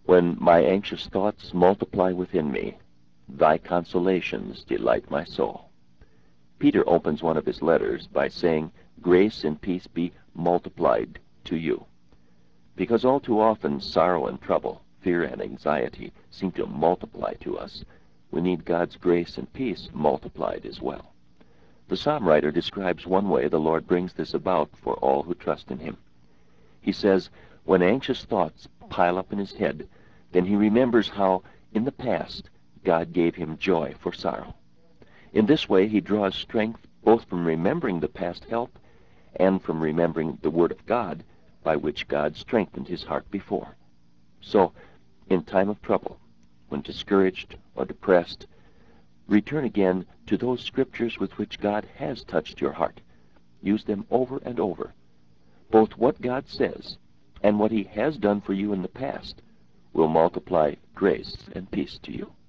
When my anxious thoughts multiply within me, thy consolations delight my soul. Peter opens one of his letters by saying, grace and peace be multiplied to you. Because all too often sorrow and trouble, fear and anxiety seem to multiply to us, we need God's grace and peace multiplied as well. The psalm writer describes one way the Lord brings this about for all who trust in him. He says, when anxious thoughts pile up in his head, then he remembers how, in the past, God gave him joy for sorrow. In this way, he draws strength both from remembering the past help and from remembering the Word of God by which God strengthened his heart before. So, in time of trouble, when discouraged or depressed, return again to those scriptures with which God has touched your heart. Use them over and over. Both what God says and what he has done for you in the past will multiply grace and peace to you.